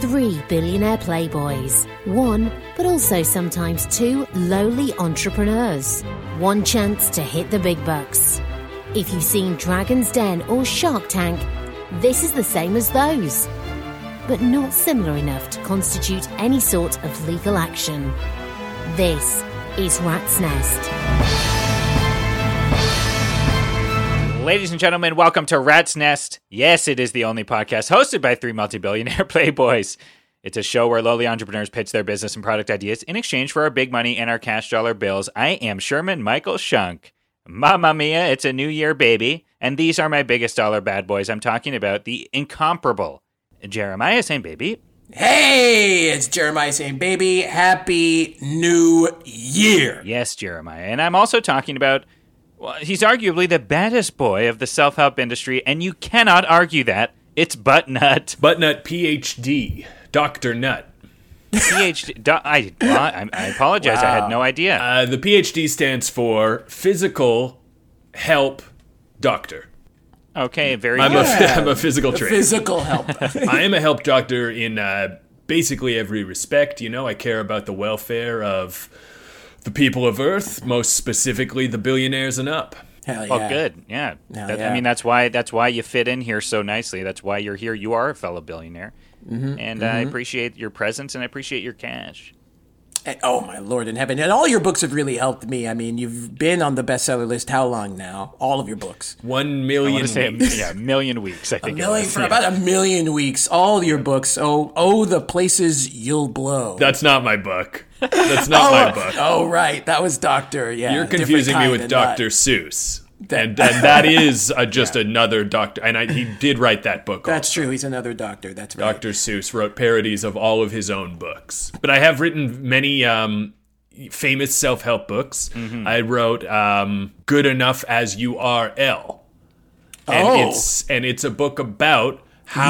3 billionaire playboys. 1, but also sometimes 2 lowly entrepreneurs. One chance to hit the big bucks. If you've seen Dragon's Den or Shark Tank, this is the same as those, but not similar enough to constitute any sort of legal action. This is Rat's Nest. Ladies and gentlemen, welcome to Rat's Nest. Yes, it is the only podcast hosted by 3 multi-billionaire playboys. It's a show where lowly entrepreneurs pitch their business and product ideas in exchange for our big money and our cash dollar bills. I am Sherman Michael Shunk. Mamma mia, it's a new year, baby. And these are my biggest dollar bad boys. I'm talking about the incomparable Jeremiah St. Baby. Hey, it's Jeremiah St. Baby. Happy New Year. Yes, Jeremiah. And I'm also talking about, well, he's arguably the baddest boy of the self-help industry, and you cannot argue that. It's Buttnut. Buttnut PhD. Dr. Nut. PhD. I apologize. Wow. I had no idea. The PhD stands for Physical Help Doctor. Okay, very I'm good. I'm a physical trainer. Physical help. I am a help doctor in basically every respect. You know, I care about the welfare of the people of Earth, most specifically the billionaires and up. Hell yeah. Oh, good. Yeah. Yeah. I mean, that's why you fit in here so nicely. That's why you're here. You are a fellow billionaire. And I appreciate your presence and I appreciate your cash. Oh, my Lord in heaven. And all your books have really helped me. I mean, you've been on the bestseller list how long now? All of your books. 1 million weeks. Yeah, 1 million weeks, I think. About 1 million weeks. All your books. Oh, the places you'll blow. That's not my book. That's not my book. Oh, right. That was Dr. Yeah. You're confusing me with Dr. Seuss. And that is just another doctor. And he did write that book. That's also. true. He's another doctor. That's right. Dr. Seuss wrote parodies of all of his own books. But I have written many famous self-help books. I wrote Good Enough As You Are L. And it's a book about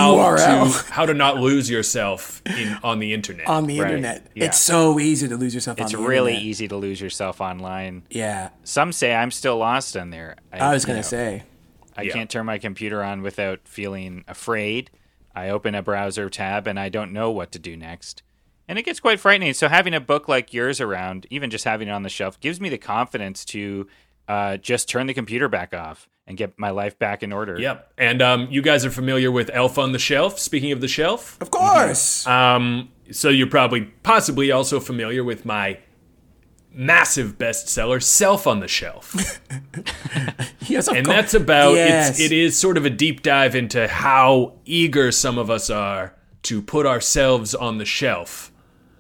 how to not lose yourself on the internet. On the internet. Yeah. It's so easy to lose yourself on the internet. It's really easy to lose yourself online. Yeah. Some say I'm still lost on there. I was going to say. I can't turn my computer on without feeling afraid. I open a browser tab and I don't know what to do next. And it gets quite frightening. So having a book like yours around, even just having it on the shelf, gives me the confidence to just turn the computer back off and get my life back in order. Yep. And you guys are familiar with Elf on the Shelf, speaking of the shelf? Of course. So you're possibly also familiar with my massive bestseller, Self on the Shelf. Yes, of course. And that's about, yes. It is sort of a deep dive into how eager some of us are to put ourselves on the shelf,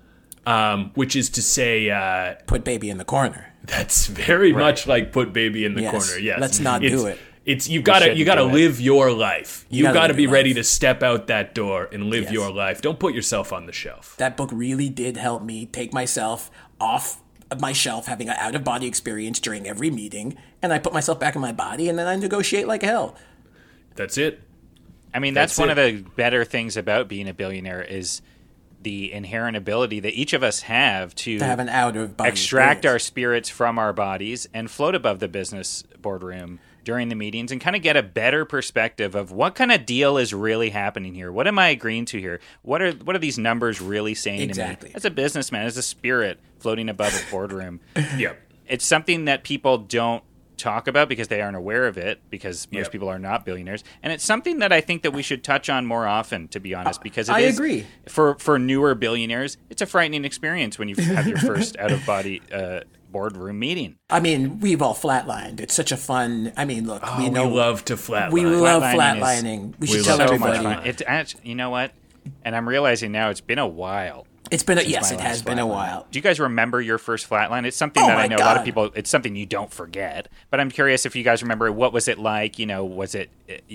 which is to say... put baby in the corner. That's very much like put baby in the corner. Yes. Let's not do it. You gotta live your life. You gotta be ready life. to step out that door and live your life. Don't put yourself on the shelf. That book really did help me take myself off of my shelf, having an out-of-body experience during every meeting, and I put myself back in my body, and then I negotiate like hell. That's it. I mean, that's one of the better things about being a billionaire is the inherent ability that each of us have to have an out-of-body extract experience. our spirits from our bodies and float above the business boardroom during the meetings and kind of get a better perspective of what kind of deal is really happening here. What am I agreeing to here? What are these numbers really saying to me? As a businessman, as a spirit floating above a boardroom. Yep. It's something that people don't talk about because they aren't aware of it, because most people are not billionaires, and it's something that I think that we should touch on more often, to be honest, because I agree. For newer billionaires, it's a frightening experience when you have your first out-of-body boardroom meeting. I mean, we've all flatlined. It's such a fun... I mean, look, we know... We love to flatline. We love flatlining. We should tell everybody. It's actually, you know what? And I'm realizing now it's been a while. It has been a while. Do you guys remember your first flatline? It's something that I know a lot of people, it's something you don't forget. But I'm curious if you guys remember, what was it like? Was it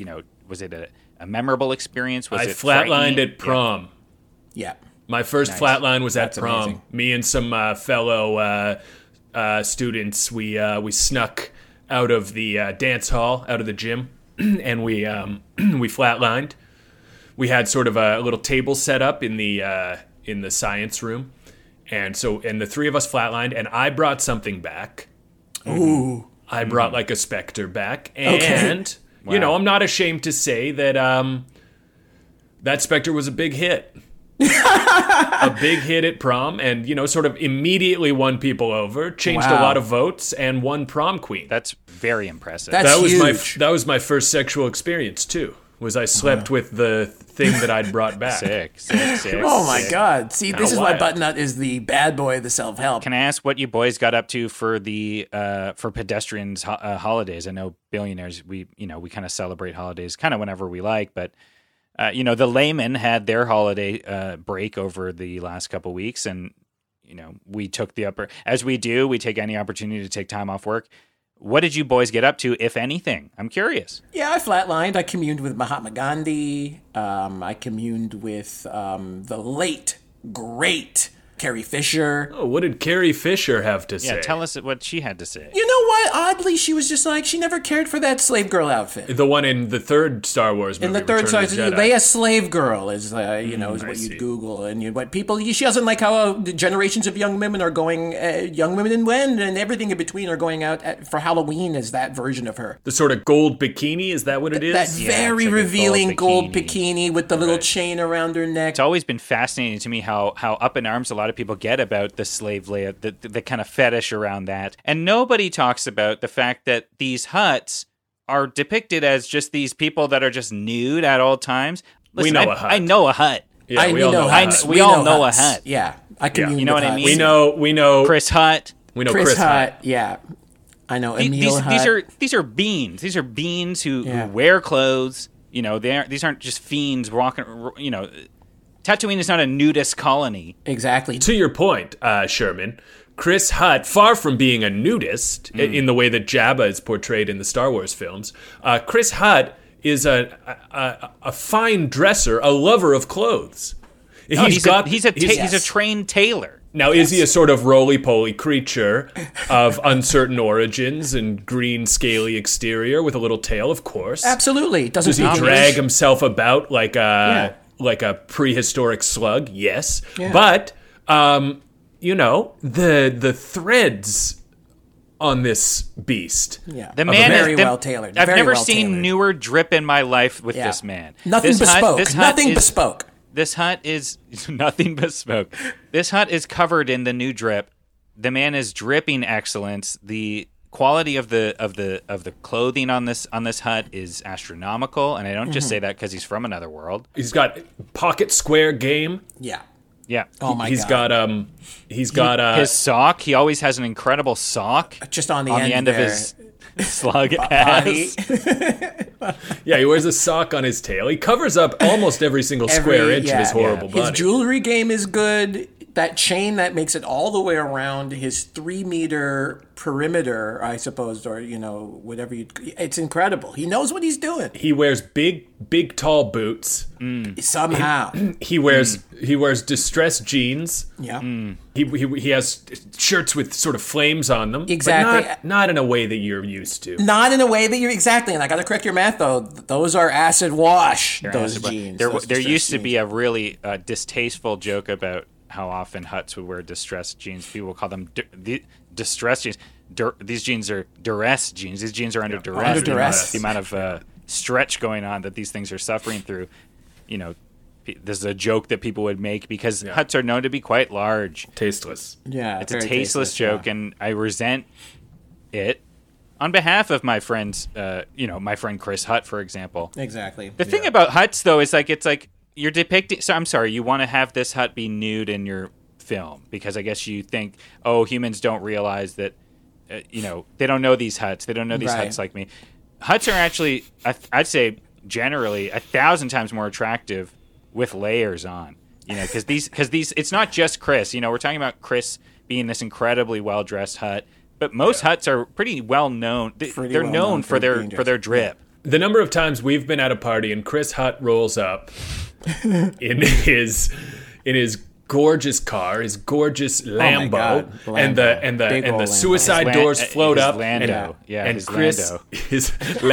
a memorable experience? Was I it flatlined at prom. Yeah. My first flatline was at prom. Amazing. Me and some fellow students, we snuck out of the dance hall, out of the gym, and we flatlined. We had sort of a little table set up in the science room, and the three of us flatlined, and I brought something back. Ooh. I brought like a specter back, and I'm not ashamed to say that that specter was a big hit. A big hit at prom, and sort of immediately won people over, changed a Wow. lot of votes, and won prom queen. That's very impressive. That's huge. That was my first sexual experience too. Was I slept with the thing that I'd brought back? sick. Oh my sick. God! See, this is why wild. Butternut is the bad boy of the self-help. Can I ask what you boys got up to for the for pedestrians holidays? I know billionaires, we kind of celebrate holidays kind of whenever we like, but the laymen had their holiday break over the last couple weeks, and we took as we do, we take any opportunity to take time off work. What did you boys get up to, if anything? I'm curious. Yeah, I flatlined. I communed with Mahatma Gandhi. I communed with the late, great Carrie Fisher. Oh, what did Carrie Fisher have to say? Yeah, tell us what she had to say. You know what? Oddly, she was just like, she never cared for that slave girl outfit. The one in the third Star Wars movie. In the third Return Star of the Wars, Jedi. Leia slave girl is what see. you'd Google, and what people. She doesn't like how the generations of young women are going, young women and men and everything in between are going out for Halloween as that version of her. The sort of gold bikini, is that what it is? That Yeah, very it's like a revealing gold gold bikini. bikini with the little chain around her neck. It's always been fascinating to me how up in arms a lot of people get about the slave Leia, the kind of fetish around that. And nobody talks about the fact that these huts are depicted as just these people that are just nude at all times. Listen, know a hut. I know a hut. Yeah, we all know huts. that. We all know a huts. hut. Yeah, I commune You know with what I huts. mean? We know Chris Hutt. we know Chris Hutt. Hutt. Yeah, I know Emil Hutt. These are beings. These are beings who Yeah. wear clothes. These aren't just fiends walking. Tatooine is not a nudist colony. Exactly. To your point, Sherman, Chris Hutt, far from being a nudist in the way that Jabba is portrayed in the Star Wars films, Chris Hutt is a fine dresser, a lover of clothes. He's a trained tailor. Now, is he a sort of roly-poly creature of uncertain origins and green, scaly exterior with a little tail? Of course. Absolutely. Doesn't Does he speak drag English. himself about like Yeah. a prehistoric slug? Yes. Yeah. But the threads on this beast. Yeah. The Of man a is very well tailored. I've Very never well seen tailored. newer drip in my life with Yeah. this man. Nothing This bespoke. This Nothing is, bespoke. This hut is nothing bespoke. This hut is covered in the new drip. The man is dripping excellence. The quality of the clothing on this hut is astronomical, and I don't just say that because he's from another world. He's got pocket square game. Yeah. Yeah. Oh my He's God. got his sock. He always has an incredible sock Just on the on end, the end of there. his slug Body. ass. Yeah, he wears a sock on his tail. He covers up almost every single square inch of his horrible His body. jewelry game is good. That chain that makes it all the way around, his 3-meter perimeter, I suppose, or whatever it's incredible. He knows what he's doing. He wears big tall boots. Somehow. He wears distressed jeans. Yeah. He has shirts with sort of flames on them. Exactly. But not in a way that you're used to. Not in a way that you're exactly, and I got to correct your math though. Those are acid wash. Those jeans. There those used distressed to be jeans. a really distasteful joke about how often huts would wear distressed jeans. People would call them distressed jeans. These jeans are duress jeans. These jeans are under duress. Under duress. The amount of stretch going on that these things are suffering through. This is a joke that people would make because huts are known to be quite large. Tasteless. Yeah, It's a very tasteless joke, yeah. and I resent it on behalf of my friends. My friend Chris Hutt, for example. Exactly. The thing about huts, though, is it's like you're depicting. So I'm sorry, you want to have this hut be nude in your film because I guess you think, humans don't realize that, they don't know these huts. They don't know these Right. huts like me. Huts are actually, I'd say, generally 1,000 times more attractive with layers on. Because these, it's not just Chris. We're talking about Chris being this incredibly well dressed hut, but most huts are pretty well known. They're well known known for being their dressed. drip. The number of times we've been at a party and Chris Hutt rolls up in his gorgeous car, his gorgeous Lambo, God, and Lambo. Big the old Lambo. suicide His doors float his up, Lando. and His Chris, Lando. his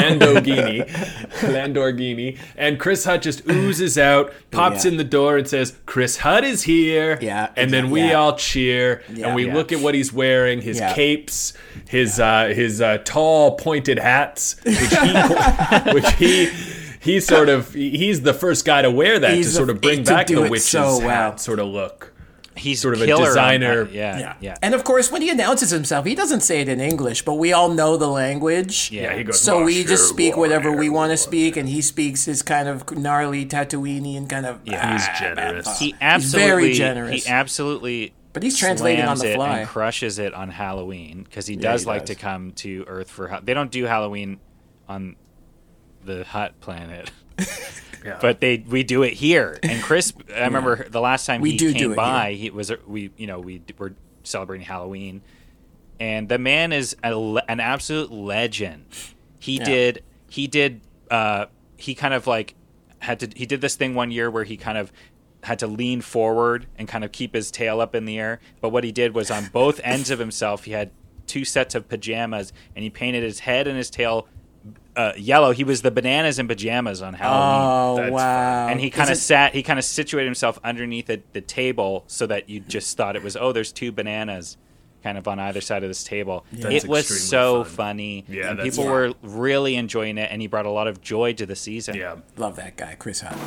Landorghini, and Chris Hutt just oozes out, pops Yeah. in the door, and says, "Chris Hutt is here." Yeah, and then we yeah. all cheer, Yeah. and we Yeah. look at what he's wearing, his Yeah. capes, his tall pointed hats, which he he's the first guy to wear that to sort of bring back the witch's hat sort of look. He's sort of a killer designer. Yeah. And of course, when he announces himself, he doesn't say it in English, but we all know the language. Yeah, he goes, so we just speak whatever we want to speak, and he speaks his kind of gnarly Tatooine kind of. He's generous. He absolutely, He's very generous. He absolutely. But he's translating on slams the it fly. and crushes it on Halloween because he does like to come to Earth for. They don't do Halloween on the Hutt planet. Yeah. But we do it here, and Chris. I remember the last time he came by. We were celebrating Halloween, and the man is an absolute legend. He did kind of like he did this thing one year where he kind of had to lean forward and kind of keep his tail up in the air. But what he did was on both ends of himself, he had 2 sets of pajamas, and he painted his head and his tail yellow. He was the bananas in pajamas on Halloween. Oh, wow. And he kind of situated himself underneath the table so that you just thought it was, there's 2 bananas kind of on either side of this table. That's it was extremely so fun. funny. Yeah, and that's people were really enjoying it, and he brought a lot of joy to the season. Yeah. Love that guy, Chris Hutt.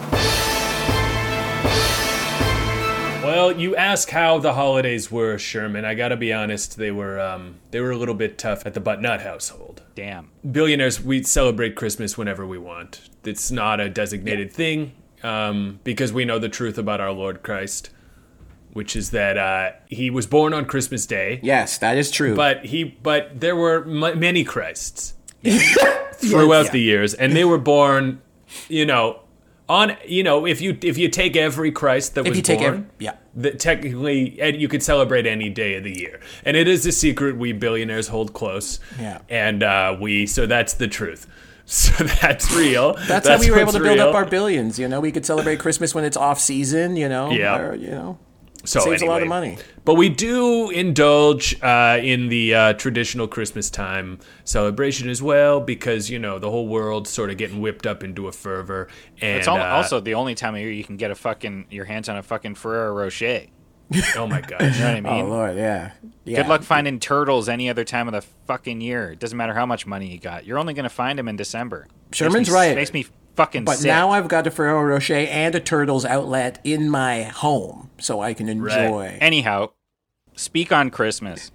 Well, you ask how the holidays were, Sherman. I gotta be honest, they were a little bit tough at the Buttnut household. Damn. Billionaires, we celebrate Christmas whenever we want. It's not a designated thing, because we know the truth about our Lord Christ, which is that he was born on Christmas Day. Yes, that is true. But there were many Christs throughout the years, and they were born, if you take every Christ that was born, technically you could celebrate any day of the year, and it is a secret we billionaires hold close. Yeah, and so that's the truth. So that's real. That's how we were able to build up our billions. We could celebrate Christmas when it's off season. Yeah. So saves anyway, a lot of money. But we do indulge in the traditional Christmas time celebration as well, because the whole world's sort of getting whipped up into a fervor. And It's also the only time of year you can get your hands on a fucking Ferrero Rocher. Oh my gosh. You know what I mean? Oh Lord, yeah. Good luck finding turtles any other time of the fucking year. It doesn't matter how much money you got. You're only going to find them in December. Sherman's right. Makes me fucking But sick. now I've got a Ferrero Rocher and a Turtles outlet in my home, so I can enjoy. Right. Anyhow, speak on Christmas.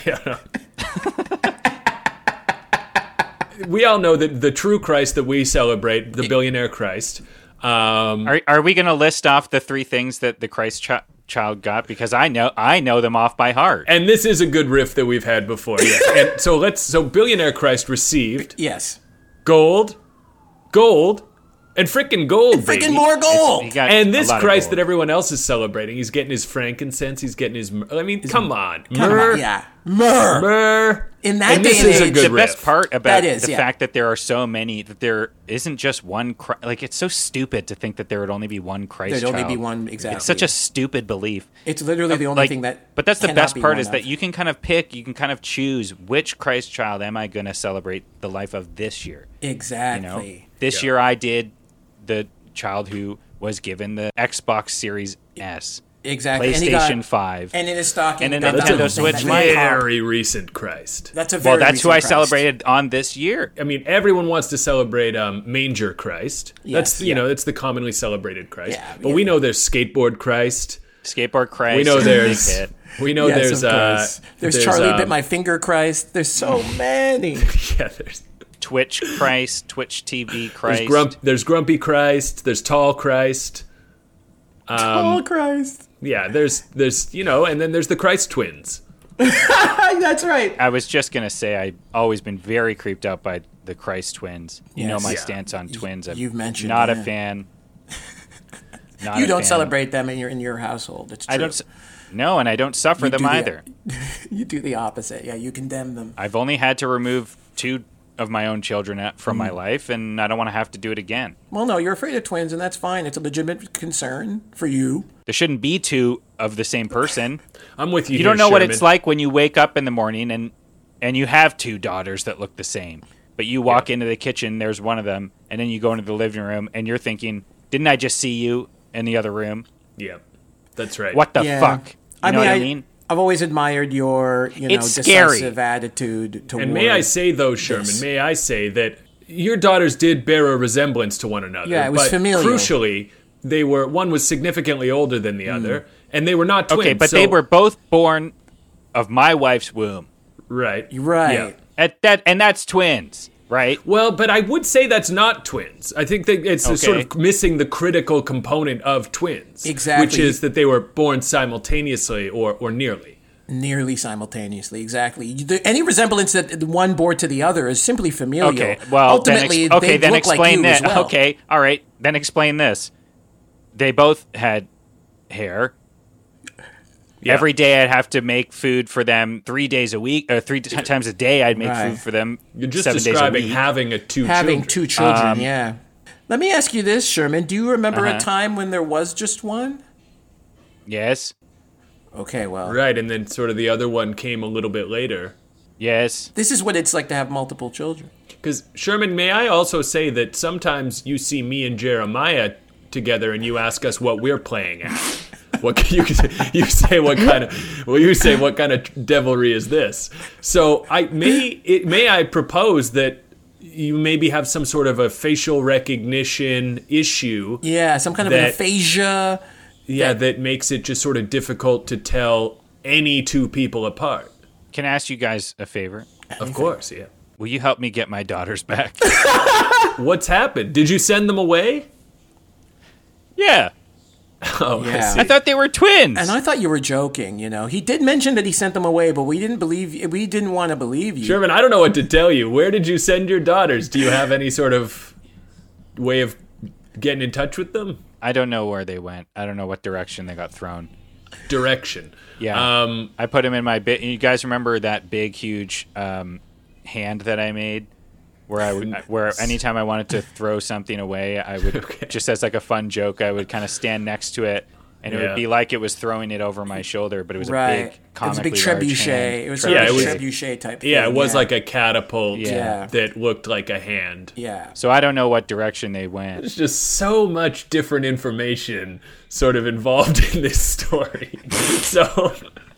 We all know that the true Christ that we celebrate, the billionaire Christ. Are we going to list off the 3 things that the Christ child got? Because I know them off by heart. And this is a good riff that we've had before. Yes. And so billionaire Christ received gold, and freaking gold, baby. Freaking more gold. He got And a this lot of Christ gold. that everyone else is celebrating, he's getting his frankincense, he's getting his, come on. Myrrh. In that And this day and is a age, good The best riff. part about That is, the fact that there are so many, that there isn't just one Christ. Like, it's so stupid to think that there would only be one Christ There'd child. only be one, exactly. It's such a stupid belief. It's literally the only thing that. But that's the cannot best be part one is that of. you can kind of pick, you can kind of choose which Christ child am I going to celebrate the life of this year. Exactly. This year I did the child who was given the Xbox Series S. Exactly. PlayStation 5. And in his stocking, And a got the Nintendo little thing Switch that Lite. you pop. Very recent Christ. That's a very Well, that's who I recent Christ. celebrated on this year. I mean, everyone wants to celebrate Manger Christ. Yes, That's the commonly celebrated Christ. Yeah, but yeah. we know there's skateboard Christ. Skateboard Christ. We know is a big there's hit. Yes, of course. There's Charlie bit my finger Christ. There's so many. Yeah, there's Twitch Christ, Twitch TV Christ. there's Grumpy Christ. There's Tall Christ. Tall Christ. Yeah, there's and then there's the Christ twins. That's right. I was just going to say I've always been very creeped out by the Christ twins. You know Yes. my Yeah. stance on twins. You've mentioned not a that. fan. Not You a don't fan. celebrate them in your household. It's true. I don't. No, and I don't suffer them do the- either. You do the opposite. Yeah, you condemn them. I've only had to remove 2 of my own children from Mm. my life, and I don't want to have to do it again. Well, no, you're afraid of twins, and that's fine. It's a legitimate concern for you. There shouldn't be 2 of the same person. I'm with you. You don't know what it's like when you wake up in the morning and you have 2 daughters that look the same. But you walk into the kitchen, there's one of them, and then you go into the living room and you're thinking, didn't I just see you in the other room? Yeah, that's right. What the Yeah. fuck? You know what I mean? I've always admired your, It's scary. decisive attitude towards. And may I say, though, Sherman, may I say that your daughters did bear a resemblance to one another. Yeah, it was but familial. Crucially, one was significantly older than the other, and they were not twins. Okay, but so- they were both born of my wife's womb. right. Right. Yeah. And that's twins, right? Well, but I would say that's not twins. I think that it's sort Okay. of missing the critical component of twins. Exactly. Which is that they were born simultaneously or nearly. Nearly simultaneously, exactly. Any resemblance that one bore to the other is simply familial. Okay, well, ultimately, then they look like explain you that. as well. Okay, all right, then explain this. They both had hair. Yeah. Every day I'd have to make food for them 3 days a week, or times a day I'd make Right. food for them. You're just 7 days a describing week. having Having children. 2 children, yeah. Let me ask you this, Sherman. Do you remember Uh-huh. a time when there was just one? Yes, Okay, well, Right, and then sort of the other one came a little bit later. yes. this is what it's like to have multiple children. Because, Sherman, may I also say that sometimes you see me and Jeremiah together and you ask us what we're playing at. What you say? What kind of devilry is this? So may I propose that you maybe have some sort of a facial recognition issue, Yeah, some kind of an That- aphasia. that makes it just sort of difficult to tell any two people apart. Can I ask you guys a favor? Of course, yeah. Will you help me get my daughters back? What's happened? Did you send them away? Yeah, Oh, Yeah. I see. I thought they were twins. And I thought you were joking, you know. He did mention that he sent them away, but we didn't want to believe you. Sherman, I don't know what to tell you. Where did you send your daughters? Do you have any sort of way of getting in touch with them? I don't know where they went. I don't know what direction they got thrown. Direction. Yeah, I put them in my bit. You guys remember that big, huge hand that I made, where anytime I wanted to throw something away, I would just as like a fun joke, I would kind of stand next to it, and it Yeah. would be like it was throwing it over my shoulder, but it was a Right. big, It was a comically big large trebuchet. hand. It was Yeah, a it was- trebuchet type thing. Yeah, it was like a catapult Yeah. that looked like a hand. Yeah. So I don't know what direction they went. There's just so much different information sort of involved in this story. So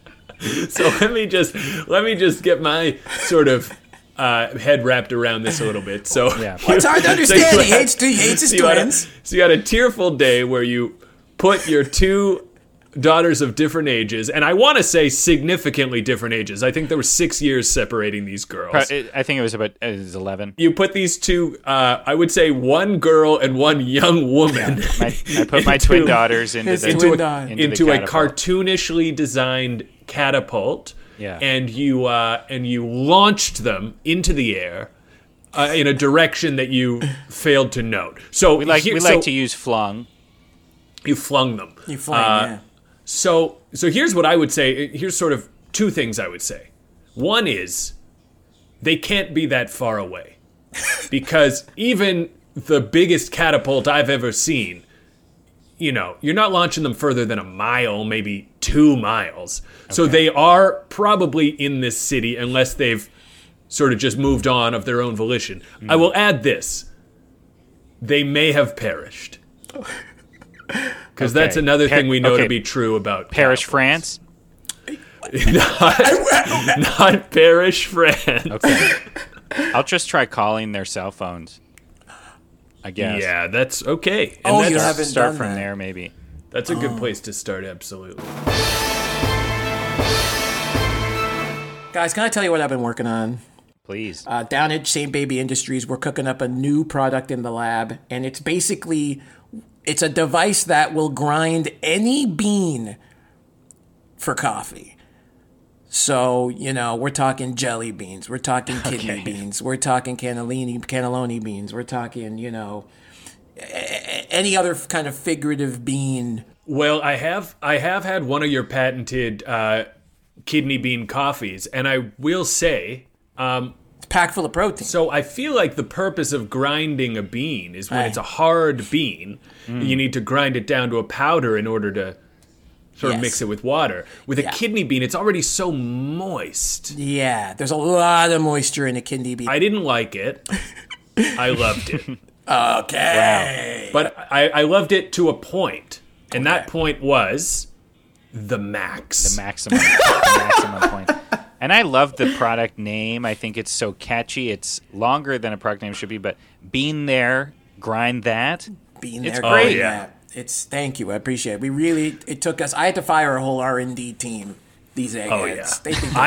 let me just get my sort of head wrapped around this a little bit. So Yeah. It's hard to understand. He hates his twins. So you had a tearful day where you put your two daughters of different ages, and I want to say significantly different ages. I think there were 6 years separating these girls. I think it was 11. You put these two, I would say one girl and one young woman. I put my twin daughters into His the twin daughter. the into a catapult. cartoonishly designed catapult. Yeah. And you launched them into the air in a direction that you failed to note. So We like to use flung. you flung them. You flying, yeah. So here's what I would say. Here's sort of two things I would say. One is they can't be that far away because even the biggest catapult I've ever seen, you know, you're not launching them further than a mile, maybe 2 miles. So they are probably in this city unless they've sort of just moved on of their own volition. I will add this. They may have perished. Because that's another thing we know to be true about Paris, catapults. France. Not Paris, France. Okay. I'll just try calling their cell phones. I guess. Yeah, that's okay. Oh, that's, you haven't Start done from that. there, maybe. that's a good place to start, absolutely. Guys, can I tell you what I've been working on? Please. Down at St. Baby Industries, we're cooking up a new product in the lab, and it's a device that will grind any bean for coffee. So, you know, we're talking jelly beans, we're talking kidney beans, we're talking cannelloni beans, we're talking, you know, any other kind of figurative bean. Well, I have had one of your patented kidney bean coffees, and I will say, It's packed full of protein. so I feel like the purpose of grinding a bean is when Aye. it's a hard bean, you need to grind it down to a powder in order to sort of Yes. mix it with water. With Yeah. a kidney bean, it's already so moist. Yeah, there's a lot of moisture in a kidney bean. I didn't like it. I loved it. Okay. But I loved it to a point. And that point was the max. The maximum point. And I love the product name. I think it's so catchy. It's longer than a product name should be, but Bean There, Grind That. Being It's there, great. yeah. Thank you. I appreciate it. It took us. I had to fire a whole R&D team. These eggheads. They think they're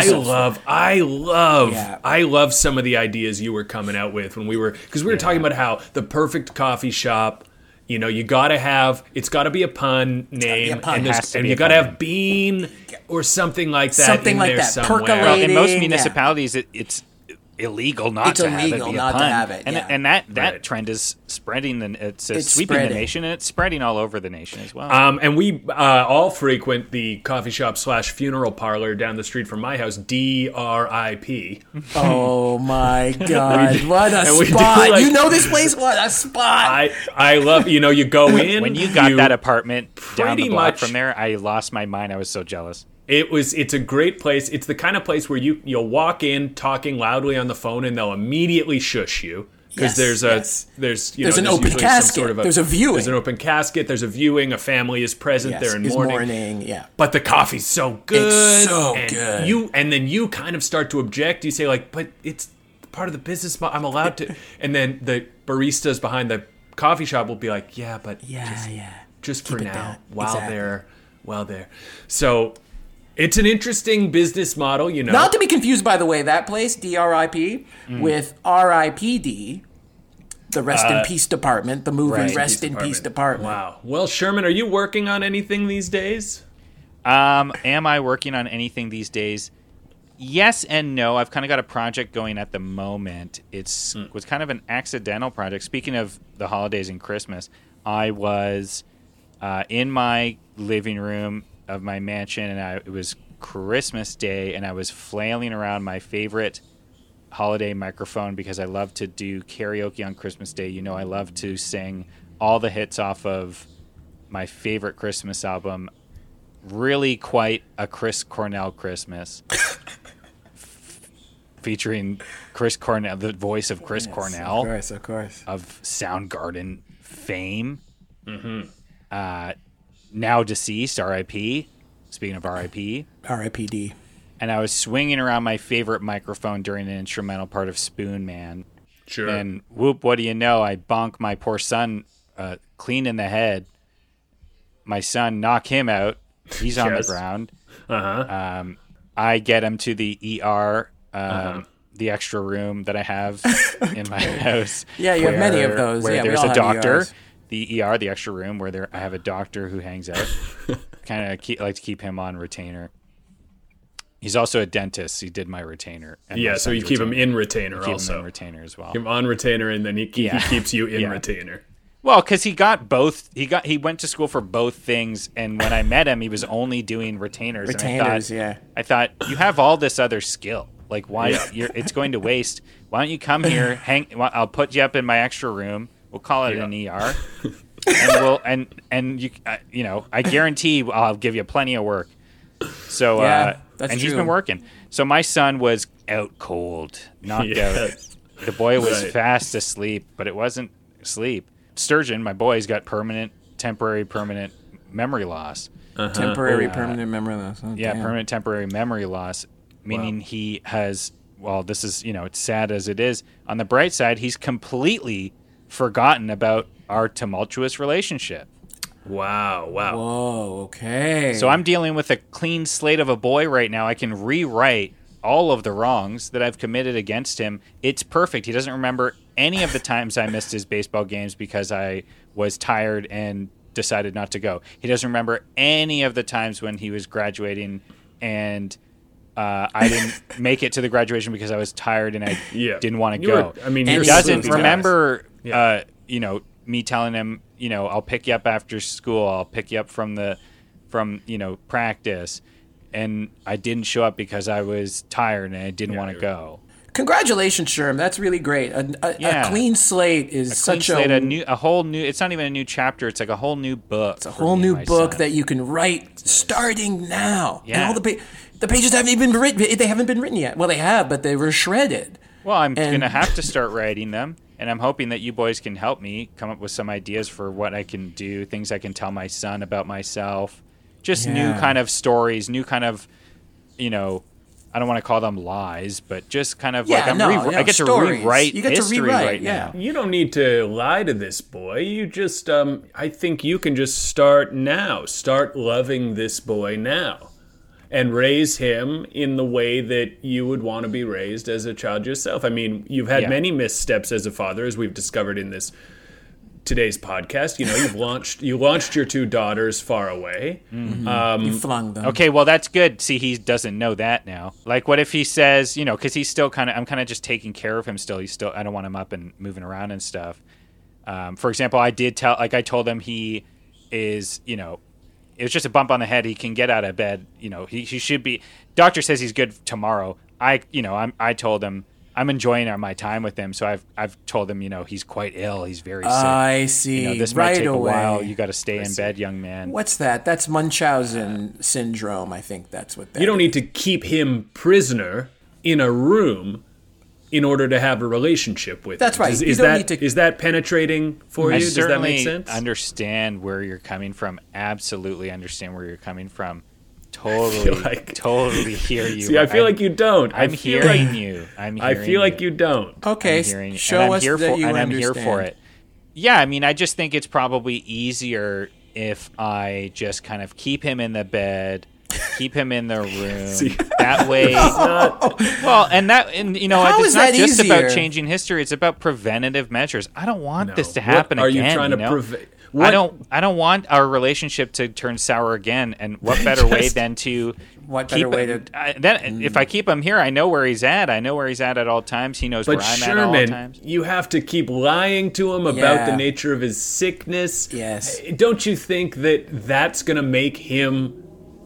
I love some of the ideas you were coming out with when we were talking about how the perfect coffee shop. You know, it's got to be a pun name, and you got to have Bean or something like that. Something in like there that. Somewhere. Percolating. In most municipalities, it's illegal not to have it be a not pun. to have it, And that Right. trend is spreading. It's sweeping spreading. the nation, and it's spreading all over the nation as well. And we all frequent the coffee shop / funeral parlor down the street from my house, DRIP. Oh my God! What a and we do, spot! like- You know this place? What a spot! I love, you go in. When you got that apartment down the pretty block much- from there, I lost my mind. I was so jealous. It's a great place. It's the kind of place where you'll walk in talking loudly on the phone and they'll immediately shush you. Because Yes, there's an open usually some casket. sort of There's a viewing. There's an open casket. There's a viewing. A family is present. Yes, They're in it's mourning. yeah. But the coffee's so good. It's so and good. And then you kind of start to object. You say like, but it's part of the business. I'm allowed to. And then the baristas behind the coffee shop will be like, yeah, but just for Keep it now, down. while Exactly. they're. So it's an interesting business model, Not to be confused, by the way, that place, DRIP, with RIPD, the Rest in Peace Department, the movie Right. Rest in Peace Department. Wow. Well, Sherman, are you working on anything these days? Am I working on anything these days? Yes and no. I've kind of got a project going at the moment. It was kind of an accidental project. Speaking of the holidays and Christmas, I was in my living room of my mansion, and it was Christmas Day, and I was flailing around my favorite holiday microphone because I love to do karaoke on Christmas Day. I love to sing all the hits off of my favorite Christmas album. Really quite a Chris Cornell Christmas. Featuring Chris Cornell, the voice of Chris Cornell. Of course. Of Soundgarden fame. Now deceased, R.I.P. Speaking of R.I.P. RIPD. And I was swinging around my favorite microphone during an instrumental part of Spoon Man. Sure. And whoop, what do you know? I bonk my poor son clean in the head. My son, knock him out. He's on the Yes. ground. Uh-huh. I get him to the ER, the extra room that I have in my house. Yeah, you have many of those. Where Yeah, we there's all a have doctor. ERs. The ER, the extra room, where I have a doctor who hangs out. Kind of like to keep him on retainer. He's also a dentist. He did my retainer. And my So you son's keep him retainer. in retainer Keep also. him in retainer as well. Keep him on retainer, and then he keeps you in retainer. Well, because he got both. He went to school for both things, and when I met him, he was only doing retainers. Retainers, and I thought you have all this other skill. Like, why? It's going to waste. Why don't you come here? I'll put you up in my extra room. We'll call it an ER, and I guarantee I'll give you plenty of work. So that's and he's true. been working. So my son was out cold, knocked out. The boy was Right. fast asleep, but it wasn't sleep. Sturgeon, my boy's got temporary, permanent memory loss. Temporary permanent memory loss. Oh, Yeah, damn. permanent temporary memory loss, meaning he has, this is, it's sad as it is. On the bright side, he's completely forgotten about our tumultuous relationship. Wow. Whoa, okay. So I'm dealing with a clean slate of a boy right now. I can rewrite all of the wrongs that I've committed against him. It's perfect. He doesn't remember any of the times I missed his baseball games because I was tired and decided not to go. He doesn't remember any of the times when he was graduating and I didn't make it to the graduation because I was tired and I didn't want to go. you're He doesn't sleepy. remember, me telling him, I'll pick you up after school. I'll pick you up from practice. And I didn't show up because I was tired and I didn't want to go. Congratulations, Sherm. That's really great. A clean slate is Clean such slate, a whole new. It's not even a new chapter. It's like a whole new book. It's a whole new book that you can write starting now. Yeah. And all the pages haven't even been written. They haven't been written yet. Well, they have, but they were shredded. Well, I'm going to have to start writing them, and I'm hoping that you boys can help me come up with some ideas for what I can do, things I can tell my son about myself, just new kind of stories, new kind of, I don't want to call them lies, but just kind of Yeah, I get stories. to rewrite You get to history rewrite, right yeah. now. You don't need to lie to this boy. You just, I think you can just start now. Start loving this boy now. And raise him in the way that you would want to be raised as a child yourself. I mean, you've had many missteps as a father, as we've discovered in today's podcast. You know, you launched your 2 daughters far away. You flung them. Okay, well, that's good. See, he doesn't know that now. Like, what if he says, you know, because he's still I'm kind of just taking care of him still. I don't want him up and moving around and stuff. For example, I told him he is, you know, it was just a bump on the head. He can get out of bed. You know, he should be. Doctor says he's good tomorrow. I told him I'm enjoying my time with him. So I've told him, you know, he's quite ill. He's very sick. I see. You know, this right might take away. a while. You got to stay in bed, young man. What's that? That's Munchausen syndrome. I think that's what that You don't need to keep him prisoner in a room in order to have a relationship with That's him. right. You don't need to- Is that penetrating for I you? Does that certainly make sense? understand where you're coming from. Absolutely understand where you're coming from. Totally hear you. See, I feel like you don't. I'm hearing you. I feel like you don't. Okay, I'm hearing you. show And I'm us here that for, you and understand. I'm here for it. Yeah, I mean, I just think it's probably easier if I just kind of keep him in the bed, keep him in the room. See, that way. Well, and you know, How it's is not that just easier? about changing history. It's about preventative measures. I don't want this to happen What are again. you trying to know? prevent? I don't want our relationship to turn sour again. And what better way than to What better way to? if I keep him here, I know where he's at. I know where he's at all times. He knows But where I'm at all Sherman, times. you have to keep lying to him about Yeah. the nature of his sickness. Yes. Don't you think that that's going to make him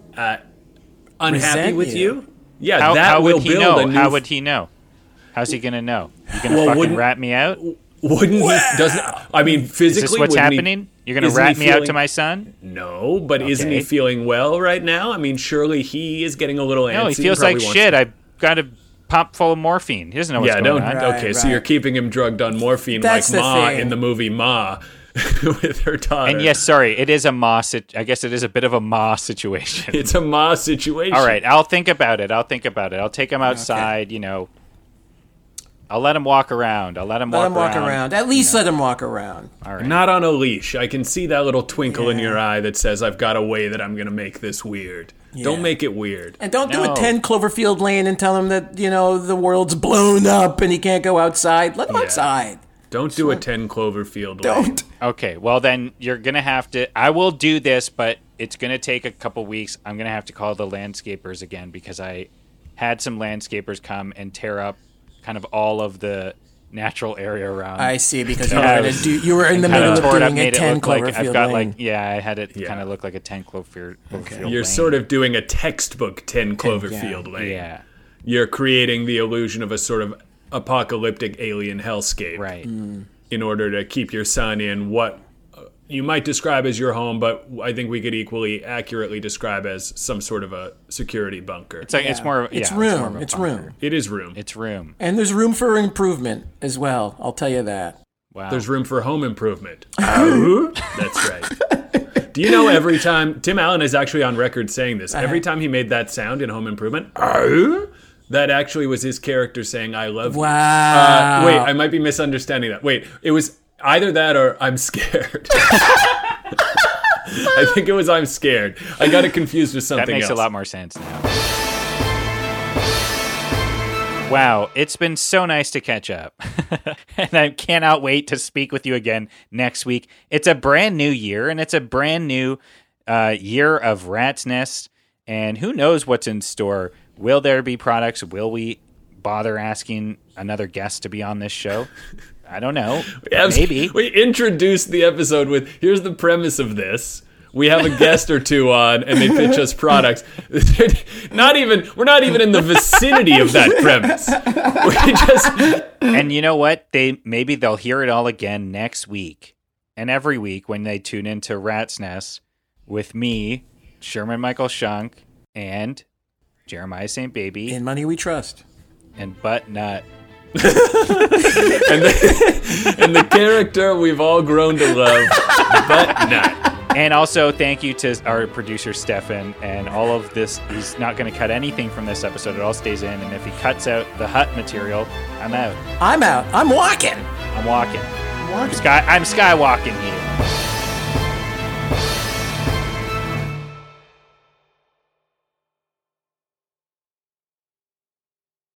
unhappy Resent with you. you? Yeah, How, that how will would he build know? a new. How would he know? How's he gonna know? You gonna Well, fucking wouldn't- rat me out? Wouldn't he? Doesn't I mean Is physically? this what's wouldn't he- happening? You're gonna isn't he rat me out to feeling- my son? No, but isn't he Okay. feeling well right now? I mean, surely he is getting a little antsy. No, he feels and like probably wants shit. to- I've got a pop full of morphine. He doesn't know what's Yeah, going don't. on. Right, Okay, so right. you're keeping him drugged on morphine That's like the Ma thing. in the movie Ma with her daughter. And yes, sorry, it is a Ma. I guess it is a bit of a Ma situation. it's a Ma situation. All right, I'll think about it. I'll take him outside. You know, I'll let him walk around. Let him walk around. At least let him walk around. All right. Not on a leash. I can see that little twinkle in your eye that says, I've got a way that I'm going to make this weird. Yeah. Don't make it weird. And don't do No. a 10 Cloverfield Lane and tell him that, you know, the world's blown up and he can't go outside. Let him outside. Don't do a 10 Cloverfield. Don't. Okay, well then you're gonna have to. I will do this, but it's gonna take a couple weeks. I'm gonna have to call the landscapers again because I had some landscapers come and tear up kind of all of the natural area around. I see, because Yeah, you were in the middle of tore it up, doing a made it 10 look like Cloverfield I've got Lane. like I had it Yeah. kind of look like a 10 Cloverfield. You're lane. sort of doing a textbook 10 Cloverfield Lane. yeah, You're creating the illusion of a sort of apocalyptic alien hellscape. right. In order to keep your son in what you might describe as your home, but I think we could equally accurately describe as some sort of a security bunker. It's like it's more. It's yeah, More of room. a It's bunker. room. It is room. It's room. And there's room for improvement as well. I'll tell you that. Wow. There's room for home improvement. That's right. Do you know every time Tim Allen is actually on record saying this? Every time he made that sound in Home Improvement, that actually was his character saying "I love you." Wow. Wait, I might be misunderstanding that. Wait, it was either that or "I'm scared." I think it was "I'm scared." I got it confused with something That makes else. a lot more sense now. Wow, it's been so nice to catch up. And I cannot wait to speak with you again next week. It's a brand new year, and it's a brand new year of Rat's Nest. And who knows what's in store? Will there be products? Will we bother asking another guest to be on this show? I don't know. Maybe. We introduced the episode with, here's the premise of this. We have a guest or two on, and they pitch us products. We're not even in the vicinity of that premise. We just, And you know what? Maybe they'll hear it all again next week and every week when they tune into Rat's Nest with me, Sherman Michael Shunk, and Jeremiah St. Baby, In Money We Trust. and Butt Nut. and the character we've all grown to love, but not. And also, thank you to our producer, Stefan. And all of this, he's not going to cut anything from this episode. It all stays in. And if he cuts out the hut material, I'm out. I'm out. I'm walking. I'm walking. I'm walking. I'm skywalking here.